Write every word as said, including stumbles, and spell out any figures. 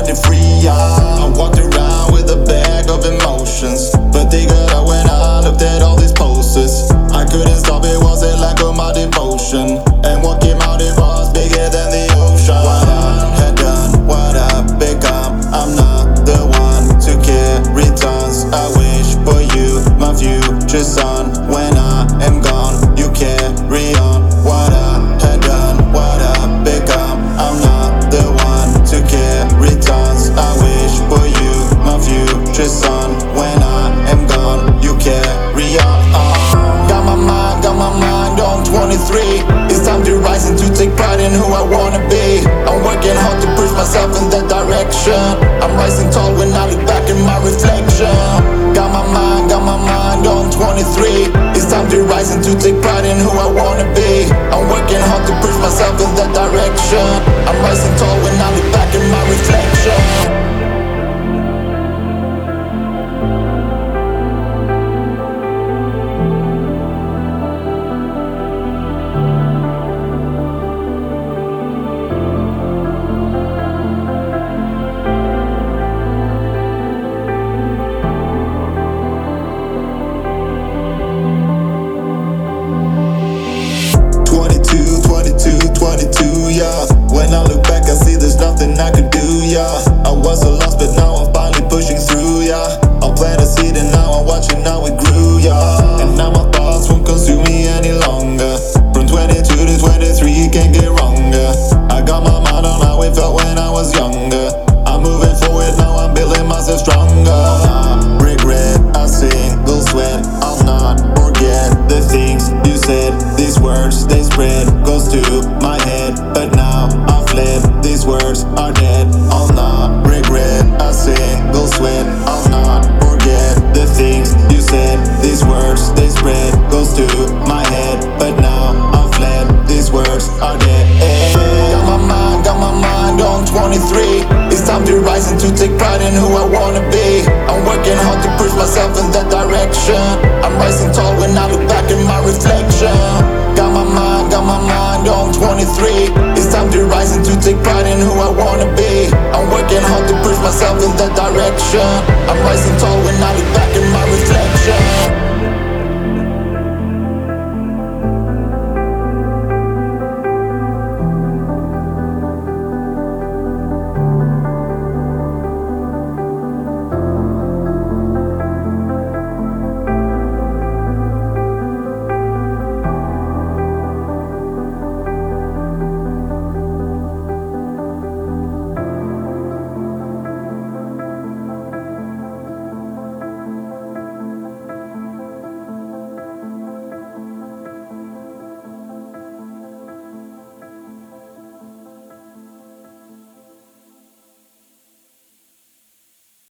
it free, yeah. I walked around with a bag of emotions, but they got out when I looked at all these posters. I couldn't stop, it was a lack of my devotion, and what came out, it was bigger than the ocean. What I had done, what I've become, I'm not the one to carry tons. I wish for you, my future son. When I am gone, you carry on. What I had done, what I've become, I'm not the one to carry tons. I wish for you, my future son. When I am gone, you carry on. Got my mind, got my mind on twenty-three. It's time to rise and to take pride in who I wanna be. I'm working hard to push myself in that direction. I'm rising tall when I look back in my reflection. Got my mind, got my mind on twenty-three. It's time to rise and to take pride in who I wanna be. I'm working hard to push myself in that direction. I'm rising tall when I look back in my reflection. twenty-two, yeah. When I look back, I see there's nothing I could do, yeah. I was a loss, but now I'm finally pushing through, yeah. I planted a seed and now I'm watching how it grew, yeah. And now my thoughts won't consume me any longer. From twenty-two to twenty-three, it can't get wronger. I got my mind on how it felt when I was younger. I'm moving forward, now I'm building myself stronger. I'll not regret a single sweat. I'll not forget the things you said. These words, they spread, goes to my head, but now I've fled. These words are dead. I'll not regret a single sweat. I'll not forget the things you said. These words, they spread, goes to my head, but now I've fled. These words are dead. Got my mind, got my mind on twenty-three. It's time to rise and to take pride in who I wanna be. I'm working hard to push myself in that direction. I'm rising tall when I look back in my reflection. Got my mind, got my mind on twenty-three. It's time to rise and to take pride in who I wanna be. I'm working hard to push myself in that direction. I'm rising tall when I look back in my